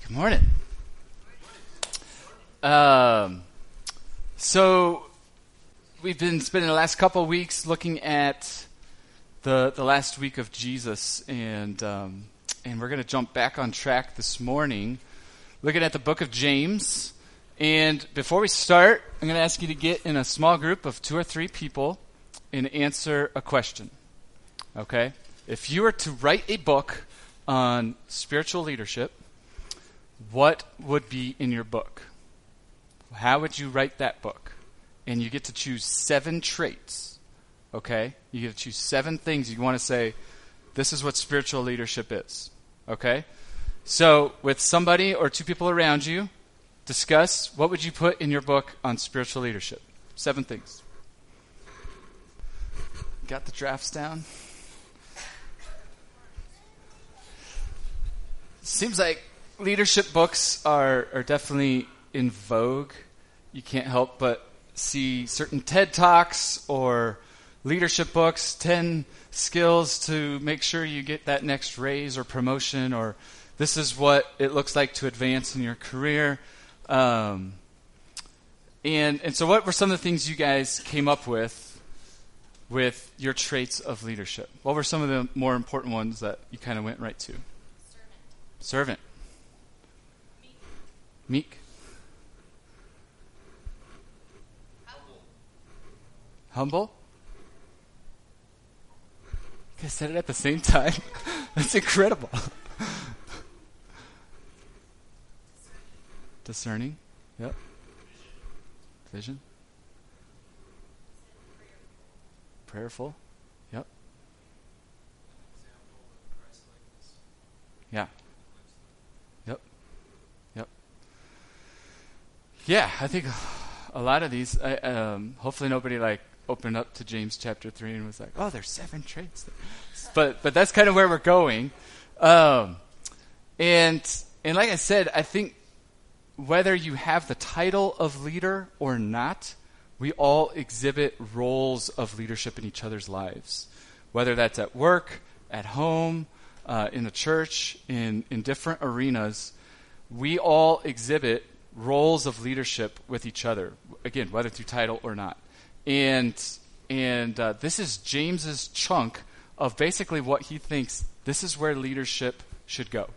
Good morning. So we've been spending the last couple of weeks looking at the last week of Jesus, and we're going to jump back on track this morning, looking at the book of James. And before we start, I'm going to ask you to get in a small group of 2 or 3 people and answer a question. Okay? If you were to write a book on spiritual leadership, what would be in your book? How would you write that book? And you get to choose 7 traits, okay? You get to choose 7 things you want to say, this is what spiritual leadership is, okay? So with somebody or 2 people around you, discuss what would you put in your book on spiritual leadership. 7 things. Got the drafts down? Seems like leadership books are definitely in vogue. You can't help but see certain TED Talks or leadership books, 10 skills to make sure you get that next raise or promotion, or this is what it looks like to advance in your career. And so what were some of the things you guys came up with your traits of leadership? What were some of the more important ones that you kind of went right to? Servant. Meek. Humble. You guys said it at the same time. That's incredible. Discerning. Yep. Vision. Prayerful. Yep. Yeah. Yep. Yep. Yeah, I think a lot of these, hopefully nobody opened up to James chapter 3 and was like, oh, there's 7 traits. But that's kind of where we're going. And like I said, I think whether you have the title of leader or not, we all exhibit roles of leadership in each other's lives. Whether that's at work, at home, in the church, in different arenas, we all exhibit roles of leadership with each other. Again, whether through title or not. And this is James's chunk of basically what he thinks this is where leadership should go.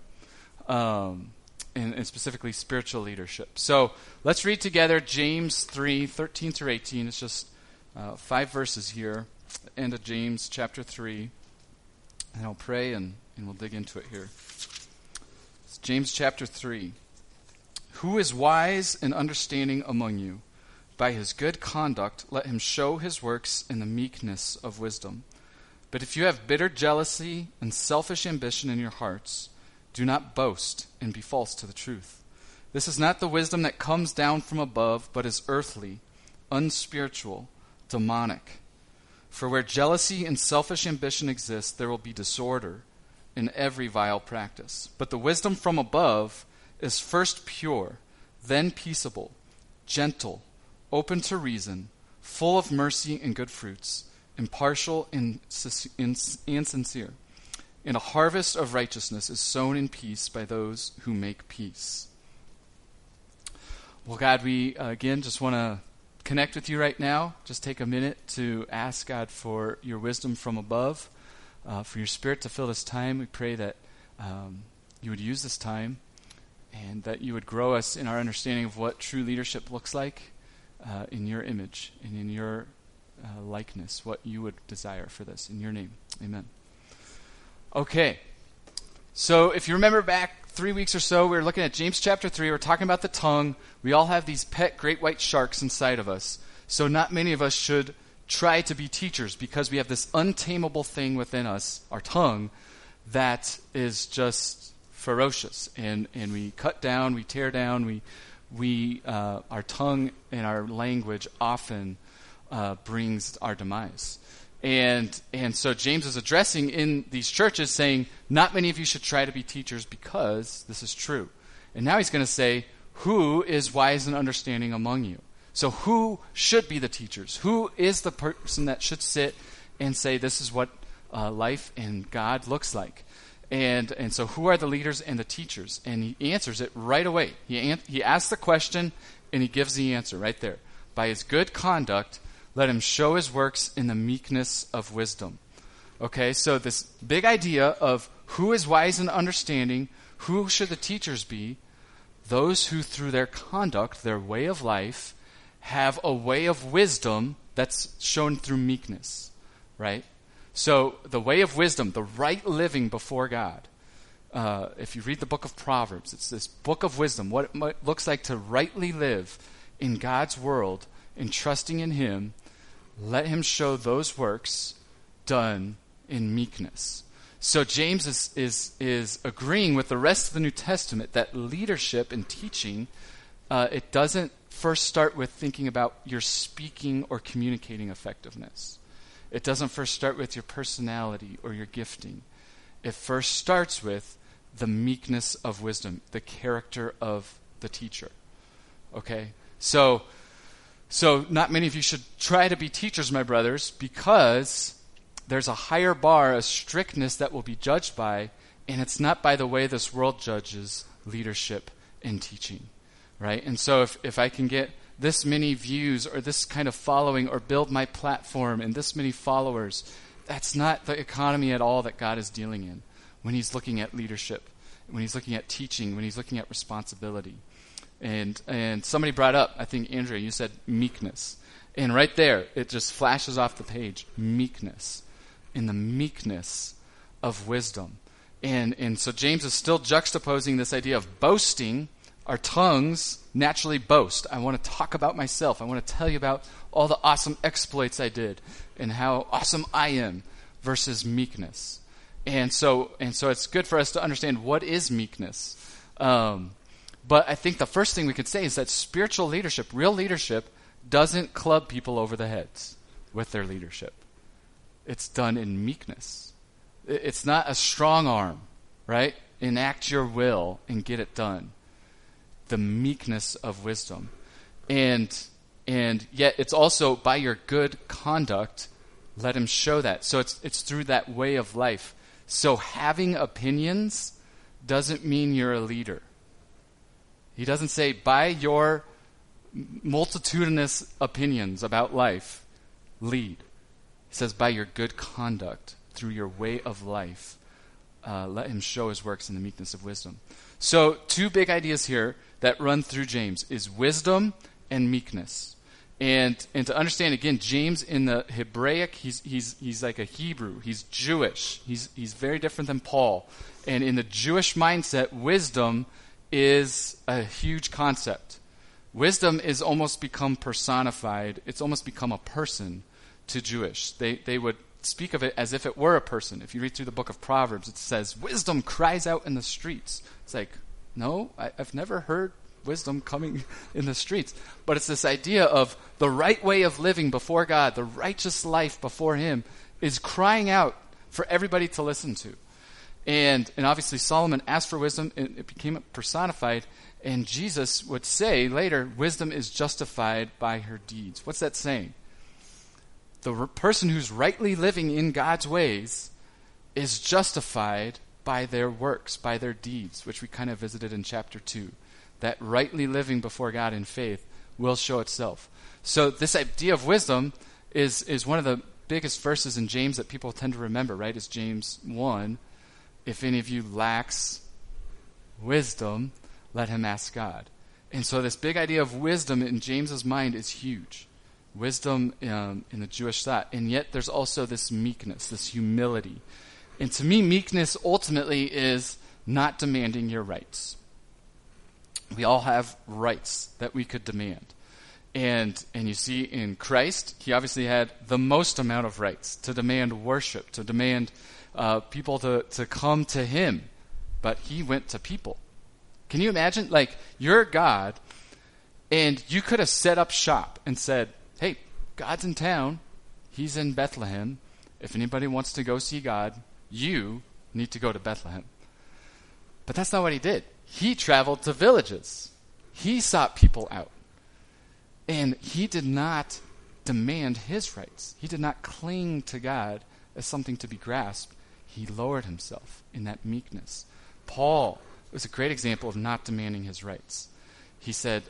And specifically spiritual leadership. So let's read together James 3:13 through 18. It's just 5 verses here, end of James chapter 3. And I'll pray and we'll dig into it here. It's James chapter 3. Who is wise and understanding among you? By his good conduct, let him show his works in the meekness of wisdom. But if you have bitter jealousy and selfish ambition in your hearts, do not boast and be false to the truth. This is not the wisdom that comes down from above, but is earthly, unspiritual, demonic. For where jealousy and selfish ambition exist, there will be disorder in every vile practice. But the wisdom from above is first pure, then peaceable, gentle, open to reason, full of mercy and good fruits, impartial and sincere. And a harvest of righteousness is sown in peace by those who make peace. Well, God, we again just want to connect with you right now. Just take a minute to ask God for your wisdom from above, for your Spirit to fill this time. We pray that you would use this time and that you would grow us in our understanding of what true leadership looks like in your image and in your likeness, what you would desire for this. In your name, amen. Okay, so if you remember back 3 weeks or so, we were looking at James chapter 3. We're talking about the tongue. We all have these pet great white sharks inside of us. So not many of us should try to be teachers because we have this untamable thing within us, our tongue, that is just ferocious. And we cut down, we tear down, our tongue and our language often brings our demise. And so James is addressing in these churches saying, not many of you should try to be teachers because this is true. And now he's going to say, who is wise and understanding among you? So who should be the teachers? Who is the person that should sit and say, this is what life and God looks like? And so who are the leaders and the teachers? And he answers it right away. He asks the question, and he gives the answer right there. By his good conduct, let him show his works in the meekness of wisdom. Okay, so this big idea of who is wise and understanding, who should the teachers be? Those who through their conduct, their way of life, have a way of wisdom that's shown through meekness, right? So the way of wisdom, the right living before God. If you read the book of Proverbs, it's this book of wisdom, what it looks like to rightly live in God's world, in trusting in him. Let him show those works done in meekness. So James is agreeing with the rest of the New Testament that leadership and teaching, it doesn't first start with thinking about your speaking or communicating effectiveness. It doesn't first start with your personality or your gifting. It first starts with the meekness of wisdom, the character of the teacher. Okay? So not many of you should try to be teachers, my brothers, because there's a higher bar, a strictness that will be judged by, and it's not by the way this world judges leadership and teaching, right? And so if I can get this many views or this kind of following or build my platform and this many followers, that's not the economy at all that God is dealing in when he's looking at leadership, when he's looking at teaching, when he's looking at responsibility. And somebody brought up, I think, Andrea, you said meekness. And right there, it just flashes off the page, meekness. In the meekness of wisdom. And so James is still juxtaposing this idea of boasting. Our tongues naturally boast. I want to talk about myself. I want to tell you about all the awesome exploits I did and how awesome I am versus meekness. And so it's good for us to understand what is meekness. But I think the first thing we could say is that spiritual leadership, real leadership, doesn't club people over the heads with their leadership. It's done in meekness. It's not a strong arm, right? Enact your will and get it done. The meekness of wisdom. And yet it's also by your good conduct, let him show that. So it's through that way of life. So having opinions doesn't mean you're a leader. He doesn't say by your multitudinous opinions about life, lead. He says, by your good conduct, through your way of life, let him show his works in the meekness of wisdom. So, two big ideas here that run through James is wisdom and meekness. And to understand, again, James in the Hebraic, he's like a Hebrew. He's Jewish. He's very different than Paul. And in the Jewish mindset, wisdom is a huge concept. Wisdom is almost become personified. It's almost become a person to Jewish. They would speak of it as if it were a person. If you read through the book of Proverbs, it says, wisdom cries out in the streets. It's like, no, I've never heard wisdom coming in the streets. But it's this idea of the right way of living before God, the righteous life before him, is crying out for everybody to listen to. And obviously Solomon asked for wisdom, and it became personified. And Jesus would say later, wisdom is justified by her deeds. What's that saying? The person who's rightly living in God's ways is justified by their works, by their deeds, which we kind of visited in chapter 2. That rightly living before God in faith will show itself. So this idea of wisdom is one of the biggest verses in James that people tend to remember, right? It's James 1. If any of you lacks wisdom, let him ask God. And so this big idea of wisdom in James's mind is huge. Wisdom in the Jewish thought. And yet there's also this meekness, this humility. And to me, meekness ultimately is not demanding your rights. We all have rights that we could demand. And you see in Christ, he obviously had the most amount of rights to demand worship, to demand people to come to him. But he went to people. Can you imagine? Like, you're God, and you could have set up shop and said, hey, God's in town. He's in Bethlehem. If anybody wants to go see God, you need to go to Bethlehem. But that's not what he did. He traveled to villages. He sought people out. And he did not demand his rights. He did not cling to God as something to be grasped. He lowered himself in that meekness. Paul was a great example of not demanding his rights. He said,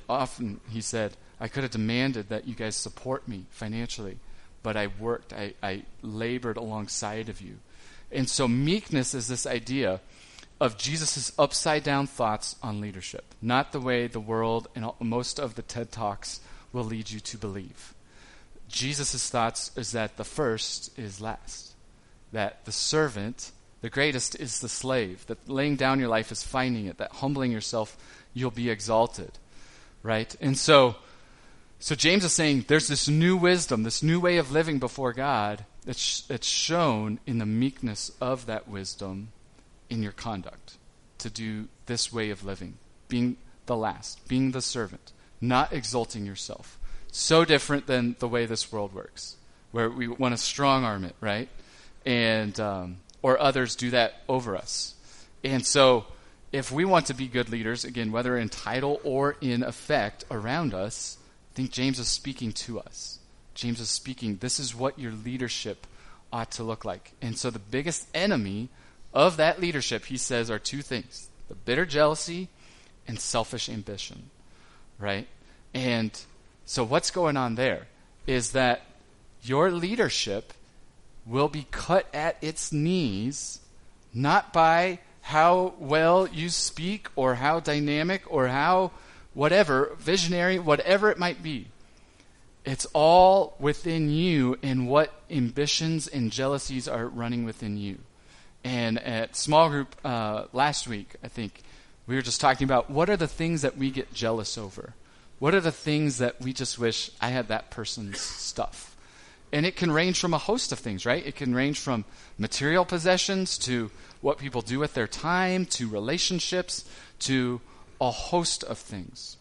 I could have demanded that you guys support me financially, but I worked, I labored alongside of you. And so meekness is this idea of Jesus' upside-down thoughts on leadership, not the way the world and most of the TED Talks will lead you to believe. Jesus' thoughts is that the first is last, that the servant, the greatest, is the slave, that laying down your life is finding it, that humbling yourself, you'll be exalted, right? And so James is saying there's this new wisdom, this new way of living before God that's shown in the meekness of that wisdom in your conduct, to do this way of living, being the last, being the servant, not exalting yourself. So different than the way this world works, where we want to strong-arm it, right? And or others do that over us. And so if we want to be good leaders, again, whether in title or in effect around us, I think James is speaking to us. James is speaking, this is what your leadership ought to look like. And so the biggest enemy of that leadership, he says, are two things: the bitter jealousy and selfish ambition, right? And so what's going on there is that your leadership will be cut at its knees, not by how well you speak or how dynamic or how whatever, visionary, whatever it might be. It's all within you and what ambitions and jealousies are running within you. And at small group last week, I think, we were just talking about what are the things that we get jealous over? What are the things that we just wish I had that person's stuff? And it can range from a host of things, right? It can range from material possessions to what people do with their time, to relationships, to a host of things.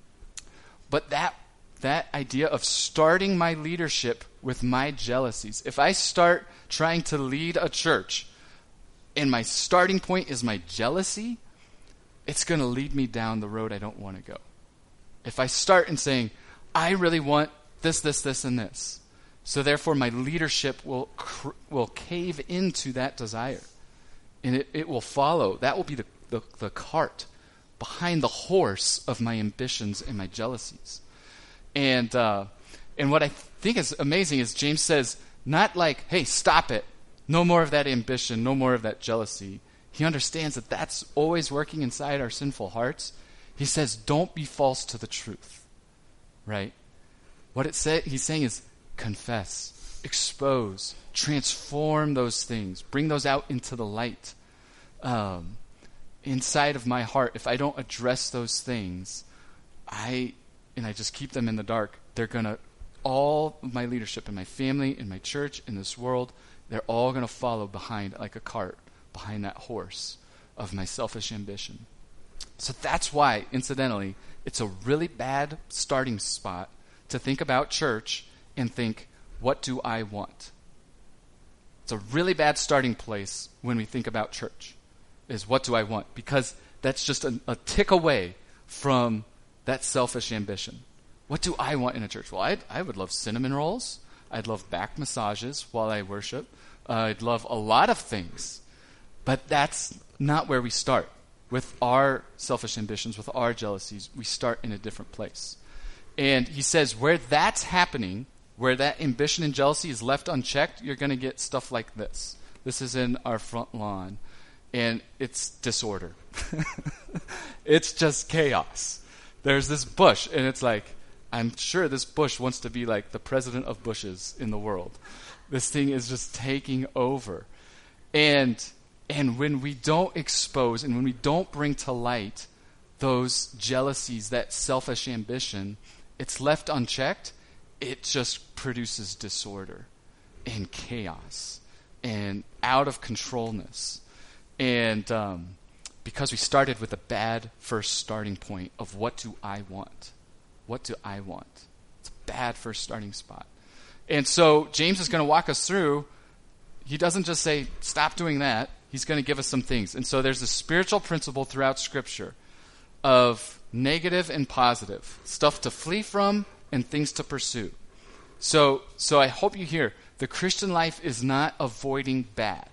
But that idea of starting my leadership with my jealousies, if I start trying to lead a church and my starting point is my jealousy, it's going to lead me down the road I don't want to go. If I start in saying, I really want this, and this, so therefore my leadership will cave into that desire, and it will follow. That will be the cart behind the horse of my ambitions and my jealousies. And what I think is amazing is James says, not like, hey, stop it. No more of that ambition, no more of that jealousy. He understands that that's always working inside our sinful hearts. He says, don't be false to the truth, right? What he's saying is confess, expose, transform those things, bring those out into the light. Inside of my heart, if I don't address those things, I just keep them in the dark, they're going to, all of my leadership in my family, in my church, in this world, they're all going to follow behind, like a cart, behind that horse of my selfish ambition. So that's why, incidentally, it's a really bad starting spot to think about church and think, what do I want? It's a really bad starting place when we think about church, is what do I want? Because that's just a tick away from that selfish ambition. What do I want in a church? Well, I would love cinnamon rolls. I'd love back massages while I worship. I'd love a lot of things. But that's not where we start. With our selfish ambitions, with our jealousies, we start in a different place. And he says where that's happening, where that ambition and jealousy is left unchecked, you're going to get stuff like this. This is in our front lawn. And it's disorder. It's just chaos. There's this bush, and it's like, I'm sure this bush wants to be like the president of bushes in the world. This thing is just taking over. And when we don't expose and when we don't bring to light those jealousies, that selfish ambition, it's left unchecked, it just produces disorder and chaos and out of controlness. And because we started with a bad first starting point of what do I want? What do I want? It's a bad first starting spot. And so James is going to walk us through. He doesn't just say, stop doing that. He's going to give us some things. And so there's a spiritual principle throughout Scripture of negative and positive, stuff to flee from and things to pursue. So I hope you hear, the Christian life is not avoiding bad.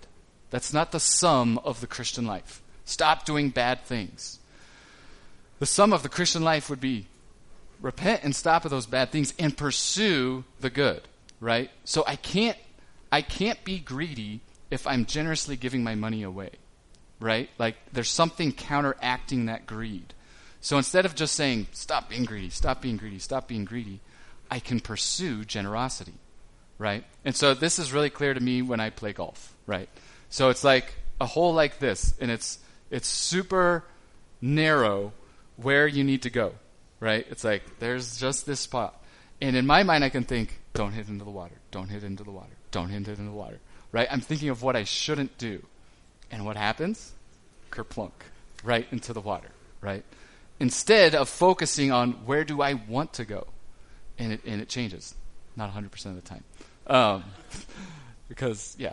That's not the sum of the Christian life. Stop doing bad things. The sum of the Christian life would be repent and stop at those bad things and pursue the good, right? So I can't be greedy if I'm generously giving my money away, right? Like there's something counteracting that greed. So instead of just saying, stop being greedy, stop being greedy, stop being greedy, I can pursue generosity, right? And so this is really clear to me when I play golf, right? So it's like a hole like this, and it's super narrow where you need to go, right? It's like there's just this spot. And in my mind I can think, don't hit into the water, don't hit into the water, don't hit into the water, right? I'm thinking of what I shouldn't do. And what happens? Kerplunk, right into the water, right? Instead of focusing on where do I want to go. And it changes. Not 100% of the time. Because, yeah.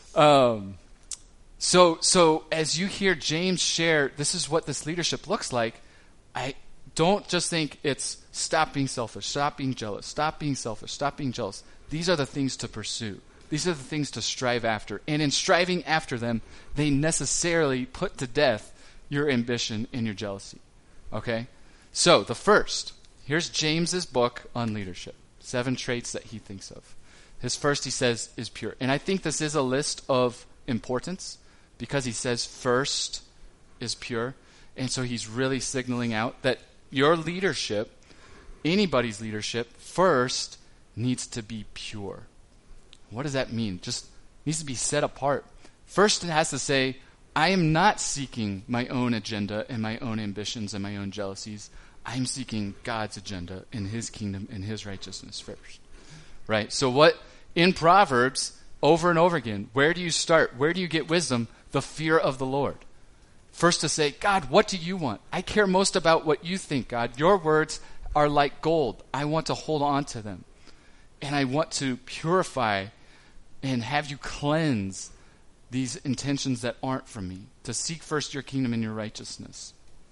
So as you hear James share, this is what this leadership looks like, I don't just think it's stop being selfish, stop being jealous, stop being selfish, stop being jealous. These are the things to pursue. These are the things to strive after. And in striving after them, they necessarily put to death your ambition and your jealousy. Okay? So, the first, here's James's book on leadership. 7 traits that he thinks of. His first, he says, is pure. And I think this is a list of importance because he says first is pure. And so he's really signaling out that your leadership, anybody's leadership, first needs to be pure. What does that mean? Just needs to be set apart. First, it has to say, I am not seeking my own agenda and my own ambitions and my own jealousies. I'm seeking God's agenda and his kingdom and his righteousness first. Right? So what, in Proverbs, over and over again, where do you start? Where do you get wisdom? The fear of the Lord. First to say, God, what do you want? I care most about what you think, God. Your words are like gold. I want to hold on to them. And I want to purify and have you cleanse these intentions that aren't from me, to seek first your kingdom and your righteousness,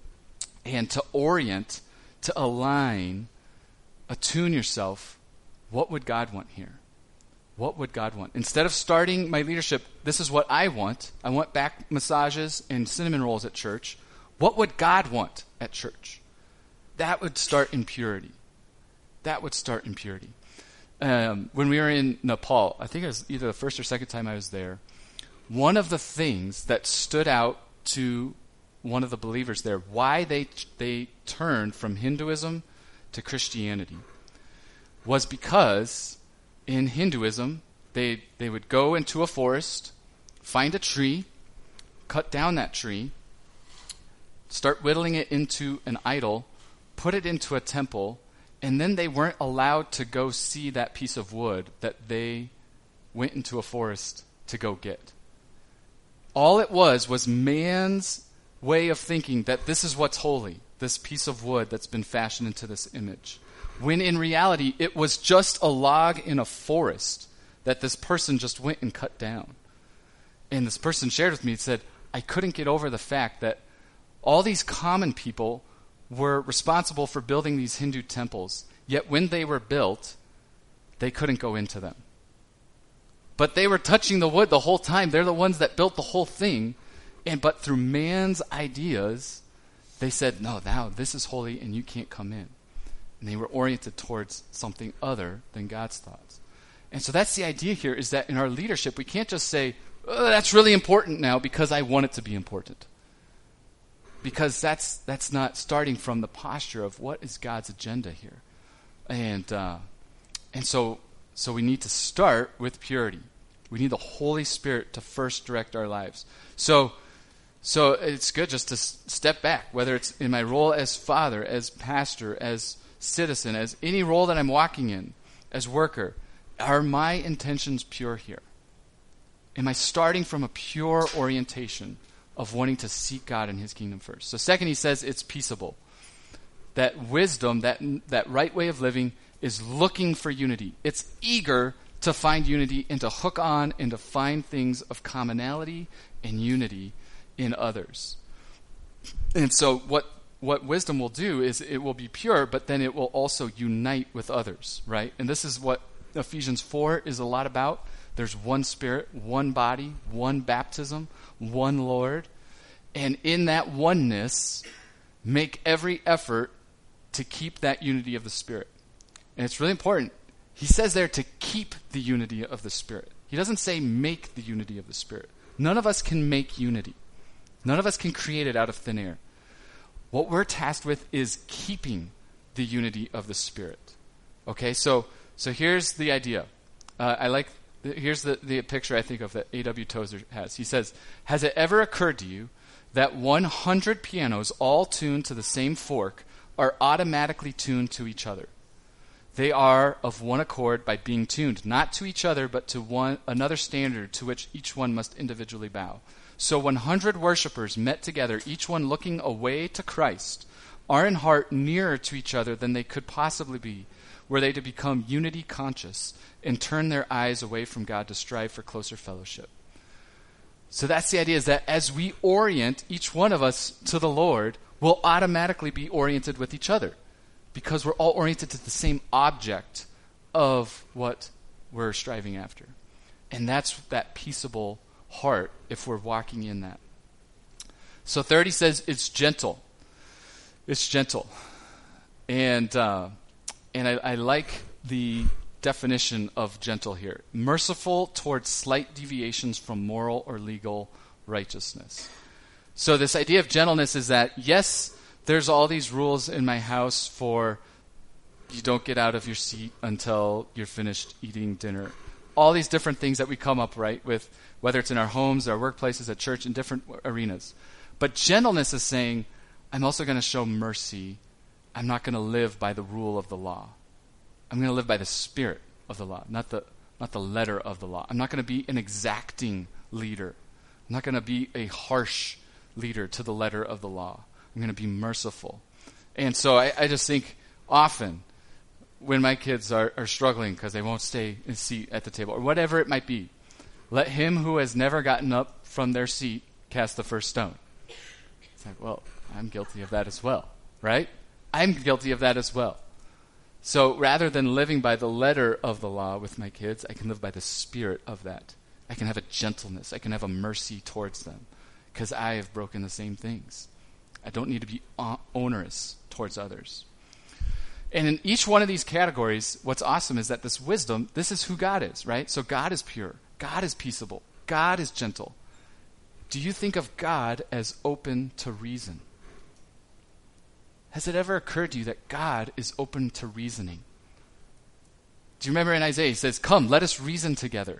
and to orient, to align, attune yourself. What would God want here? What would God want? Instead of starting my leadership, this is what I want. I want back massages and cinnamon rolls at church. What would God want at church? That would start in purity. That would start in purity. When we were in Nepal, I think it was either the first or second time I was there, one of the things that stood out to one of the believers there, why they turned from Hinduism to Christianity, was because in Hinduism, they would go into a forest, find a tree, cut down that tree, start whittling it into an idol, put it into a temple, and then they weren't allowed to go see that piece of wood that they went into a forest to go get. All it was man's way of thinking that this is what's holy, this piece of wood that's been fashioned into this image. When in reality, it was just a log in a forest that this person just went and cut down. And this person shared with me, it said, I couldn't get over the fact that all these common people were responsible for building these Hindu temples, yet when they were built, they couldn't go into them. But they were touching the wood the whole time. They're the ones that built the whole thing. But through man's ideas, they said, no, now this is holy and you can't come in. And they were oriented towards something other than God's thoughts. And so that's the idea here, is that in our leadership, we can't just say, oh, that's really important now because I want it to be important. Because that's not starting from the posture of what is God's agenda here. And so we need to start with purity. We need the Holy Spirit to first direct our lives. So it's good just to step back, whether it's in my role as father, as pastor, as citizen, as any role that I'm walking in, as worker. Are my intentions pure here? Am I starting from a pure orientation of wanting to seek God and his kingdom first? So second, he says it's peaceable. That wisdom, that right way of living is looking for unity. It's eager to find unity and to hook on and to find things of commonality and unity in others. And so what wisdom will do is it will be pure, but then it will also unite with others, right? And this is what Ephesians 4 is a lot about, There's one Spirit, one body, one baptism, one Lord. And in that oneness, make every effort to keep that unity of the Spirit. And it's really important. He says there to keep the unity of the Spirit. He doesn't say make the unity of the Spirit. None of us can make unity. None of us can create it out of thin air. What we're tasked with is keeping the unity of the Spirit. Okay, so here's the idea. Here's the picture I think of that A.W. Tozer has. He says, has it ever occurred to you that 100 pianos all tuned to the same fork are automatically tuned to each other? They are of one accord by being tuned, not to each other, but to another standard to which each one must individually bow. So 100 worshipers met together, each one looking away to Christ, are in heart nearer to each other than they could possibly be, were they to become unity conscious and turn their eyes away from God to strive for closer fellowship. So that's the idea, is that as we orient each one of us to the Lord, we'll automatically be oriented with each other, because we're all oriented to the same object of what we're striving after. And that's that peaceable heart if we're walking in that. So 30 says it's gentle. It's gentle. And I like the definition of gentle here. Merciful towards slight deviations from moral or legal righteousness. So this idea of gentleness is that, yes, there's all these rules in my house for you don't get out of your seat until you're finished eating dinner. All these different things that we come up, right, with, whether it's in our homes, our workplaces, at church, in different arenas. But gentleness is saying, I'm also going to show mercy. I'm not going to live by the rule of the law. I'm going to live by the spirit of the law, not the letter of the law. I'm not going to be an exacting leader. I'm not going to be a harsh leader to the letter of the law. I'm going to be merciful. And so I just think often when my kids are struggling because they won't stay in a seat at the table or whatever it might be, let him who has never gotten up from their seat cast the first stone. It's like, well, I'm guilty of that as well, right? I'm guilty of that as well. So rather than living by the letter of the law with my kids, I can live by the spirit of that. I can have a gentleness. I can have a mercy towards them because I have broken the same things. I don't need to be onerous towards others. And in each one of these categories, what's awesome is that this wisdom, this is who God is, right? So God is pure. God is peaceable. God is gentle. Do you think of God as open to reason? Has it ever occurred to you that God is open to reasoning? Do you remember in Isaiah, he says, come, let us reason together.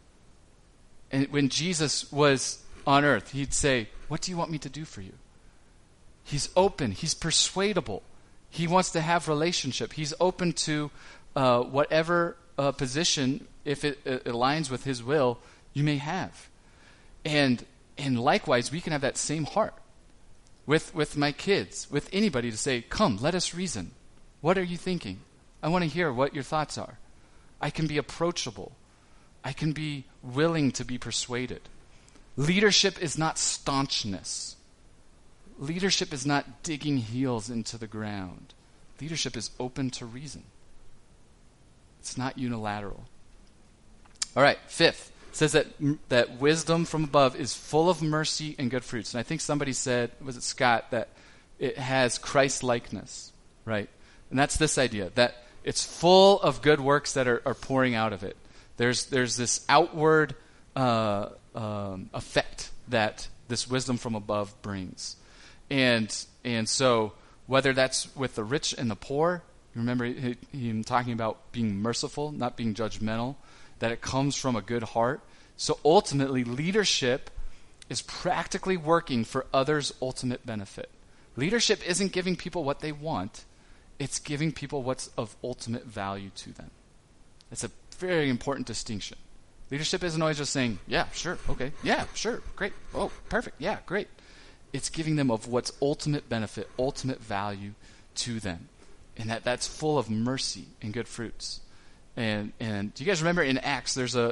And when Jesus was on earth, he'd say, what do you want me to do for you? He's open. He's persuadable. He wants to have relationship. He's open to whatever position, if it aligns with his will, you may have. And likewise, we can have that same heart with my kids, with anybody, to say, come, let us reason. What are you thinking? I want to hear what your thoughts are. I can be approachable. I can be willing to be persuaded. Leadership is not staunchness. Leadership is not digging heels into the ground. Leadership is open to reason. It's not unilateral. All right, fifth. It says that wisdom from above is full of mercy and good fruits. And I think somebody said, was it Scott, that it has Christ-likeness, right? And that's this idea, that it's full of good works that are pouring out of it. There's this outward effect that this wisdom from above brings. And so whether that's with the rich and the poor, you remember him talking about being merciful, not being judgmental, that it comes from a good heart. So ultimately, leadership is practically working for others' ultimate benefit. Leadership isn't giving people what they want. It's giving people what's of ultimate value to them. It's a very important distinction. Leadership isn't always just saying, yeah, sure, okay, yeah, sure, great, oh, perfect, yeah, great. It's giving them of what's ultimate benefit, ultimate value to them. And that's full of mercy and good fruits. And do you guys remember in Acts there's a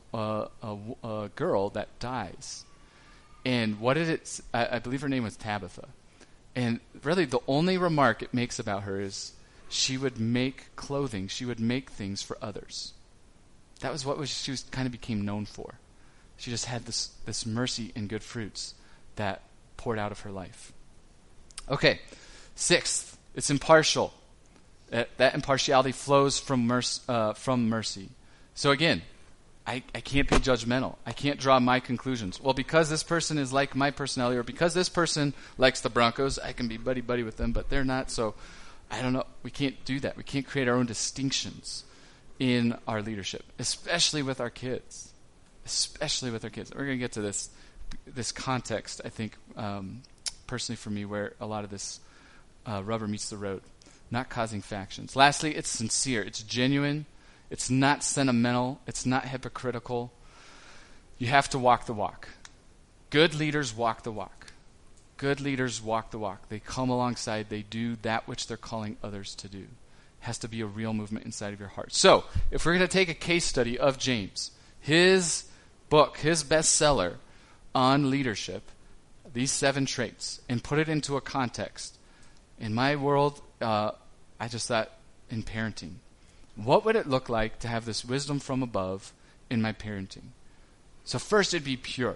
girl that dies. And what did it I believe her name was Tabitha. And really the only remark it makes about her is she would make clothing, she would make things for others. That was what she kind of became known for. She just had this mercy and good fruits that poured out of her life. Okay, sixth, it's impartial. That impartiality flows from mercy. So again, I can't be judgmental. I can't draw my conclusions. Well, because this person is like my personality, or because this person likes the Broncos, I can be buddy-buddy with them, but they're not, so I don't know. We can't do that. We can't create our own distinctions in our leadership, especially with our kids. Especially with our kids. We're going to get to this context, I think, personally for me, where a lot of this rubber meets the road. Not causing factions. Lastly, it's sincere. It's genuine. It's not sentimental. It's not hypocritical. You have to walk the walk. Good leaders walk the walk. Good leaders walk the walk. They come alongside. They do that which they're calling others to do. It has to be a real movement inside of your heart. So, if we're going to take a case study of James, his book, his bestseller on leadership, these 7 traits, and put it into a context. In my world, I just thought in parenting, what would it look like to have this wisdom from above in my parenting? So first, it'd be pure.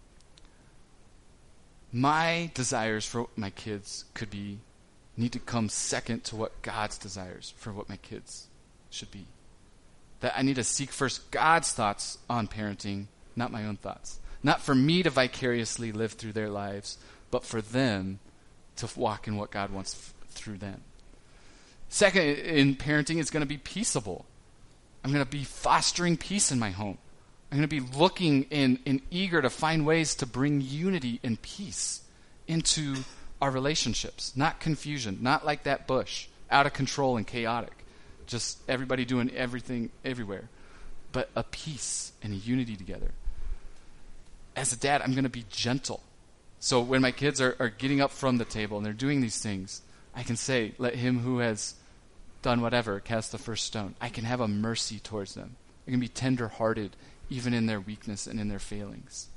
My desires for my kids need to come second to what God's desires for what my kids should be. That I need to seek first God's thoughts on parenting, not my own thoughts. Not for me to vicariously live through their lives, but for them to walk in what God wants through them. Second, in parenting, it's going to be peaceable. I'm going to be fostering peace in my home. I'm going to be looking and eager to find ways to bring unity and peace into our relationships. Not confusion, not like that bush, out of control and chaotic. Just everybody doing everything everywhere. But a peace and a unity together. As a dad, I'm going to be gentle. So when my kids are getting up from the table and they're doing these things, I can say, let him who has done whatever cast the first stone. I can have a mercy towards them. I can be tender-hearted even in their weakness and in their failings.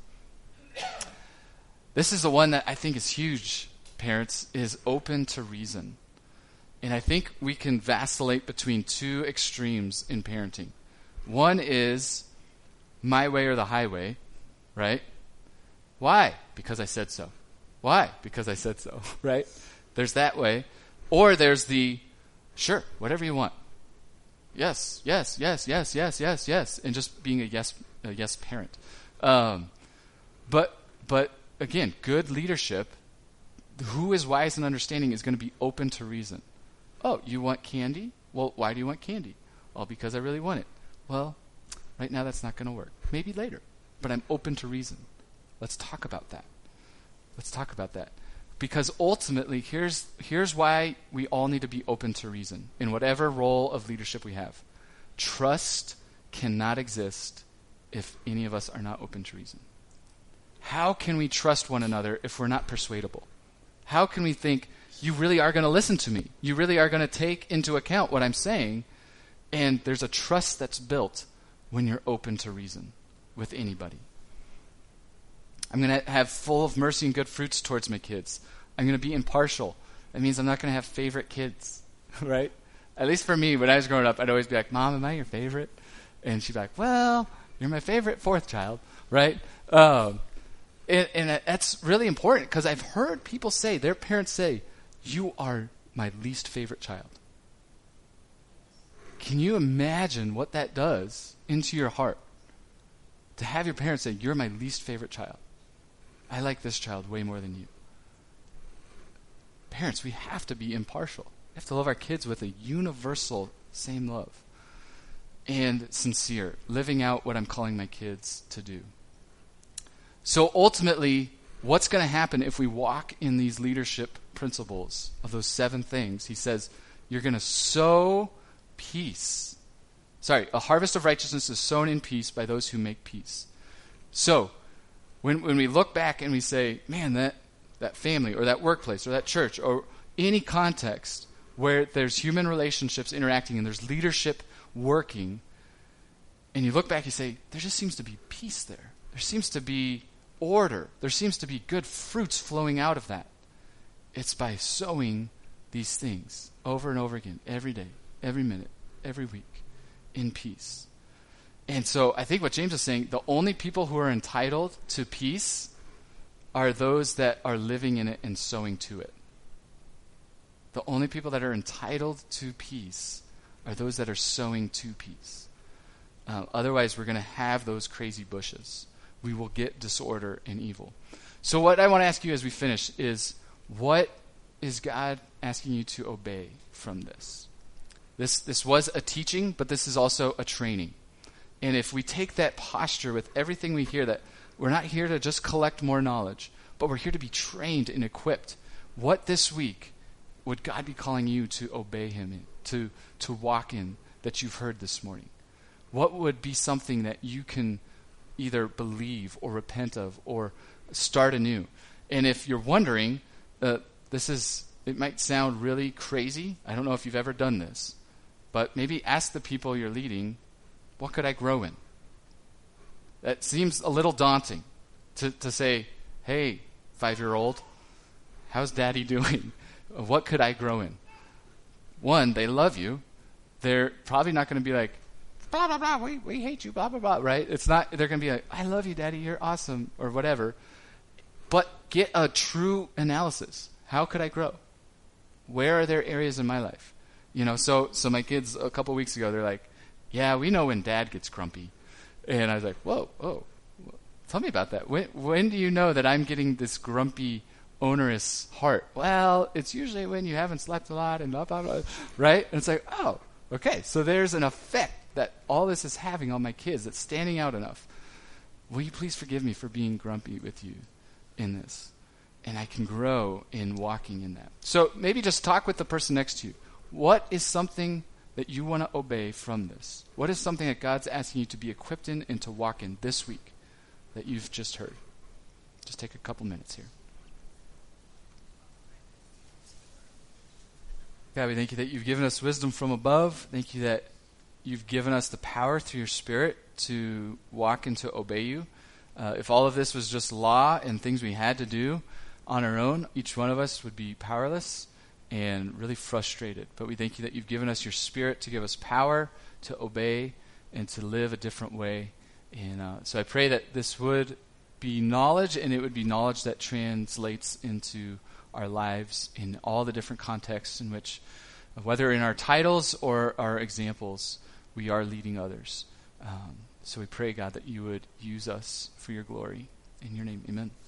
This is the one that I think is huge, parents, is open to reason. And I think we can vacillate between 2 extremes in parenting. One is my way or the highway, right? Why? Because I said so. Why? Because I said so, right? There's that way. Or there's the, sure, whatever you want. Yes, yes, yes, yes, yes, yes, yes. And just being a yes parent. But again, good leadership, who is wise and understanding is going to be open to reason. Oh, you want candy? Well, why do you want candy? Well, because I really want it. Well, right now that's not going to work. Maybe later. But I'm open to reason. Let's talk about that. Let's talk about that. Because ultimately, here's why we all need to be open to reason in whatever role of leadership we have. Trust cannot exist if any of us are not open to reason. How can we trust one another if we're not persuadable? How can we think, you really are going to listen to me? You really are going to take into account what I'm saying? And there's a trust that's built when you're open to reason with anybody. I'm going to have full of mercy and good fruits towards my kids. I'm going to be impartial. That means I'm not going to have favorite kids, right? At least for me, when I was growing up, I'd always be like, Mom, am I your favorite? And she'd be like, well, you're my favorite 4th child, right? And that's really important because I've heard people say, their parents say, you are my least favorite child. Can you imagine what that does into your heart? To have your parents say, you're my least favorite child. I like this child way more than you. Parents, we have to be impartial. We have to love our kids with a universal same love. And sincere, living out what I'm calling my kids to do. So ultimately, what's going to happen if we walk in these leadership principles of those 7 things? He says, you're going to sow peace. A harvest of righteousness is sown in peace by those who make peace. So, when we look back and we say, man, that family or that workplace or that church or any context where there's human relationships interacting and there's leadership working, and you look back, you say, there just seems to be peace there. There seems to be order. There seems to be good fruits flowing out of that. It's by sowing these things over and over again, every day, every minute, every week, in peace. And so I think what James is saying, the only people who are entitled to peace are those that are living in it and sowing to it. The only people that are entitled to peace are those that are sowing to peace. Otherwise, we're going to have those crazy bushes. We will get disorder and evil. So what I want to ask you as we finish is, what is God asking you to obey from this? This was a teaching, but this is also a training. And if we take that posture with everything we hear, that we're not here to just collect more knowledge, but we're here to be trained and equipped, what this week would God be calling you to obey him in, to walk in, that you've heard this morning? What would be something that you can either believe or repent of or start anew? And if you're wondering, it might sound really crazy. I don't know if you've ever done this, but maybe ask the people you're leading, what could I grow in? That seems a little daunting to say, hey, 5-year-old, how's daddy doing? What could I grow in? One, they love you. They're probably not going to be like, blah, blah, blah, we hate you, blah, blah, blah, right? It's not, they're going to be like, I love you, daddy, you're awesome, or whatever. But get a true analysis. How could I grow? Where are there areas in my life? So my kids a couple weeks ago, they're like, yeah, we know when dad gets grumpy. And I was like, whoa, tell me about that. When do you know that I'm getting this grumpy, onerous heart? Well, it's usually when you haven't slept a lot and blah, blah, blah, right? And it's like, oh, okay. So there's an effect that all this is having on my kids that's standing out enough. Will you please forgive me for being grumpy with you in this? And I can grow in walking in that. So maybe just talk with the person next to you. What is something that you want to obey from this? What is something that God's asking you to be equipped in and to walk in this week that you've just heard? Just take a couple minutes here. God, we thank you that you've given us wisdom from above. Thank you that you've given us the power through your Spirit to walk and to obey you. If all of this was just law and things we had to do on our own, each one of us would be powerless and really frustrated. But we thank you that you've given us your Spirit to give us power to obey and to live a different way. And so I pray that this would be knowledge, and it would be knowledge that translates into our lives in all the different contexts in which, whether in our titles or our examples, we are leading others. So we pray, God, that you would use us for your glory. In your name, amen.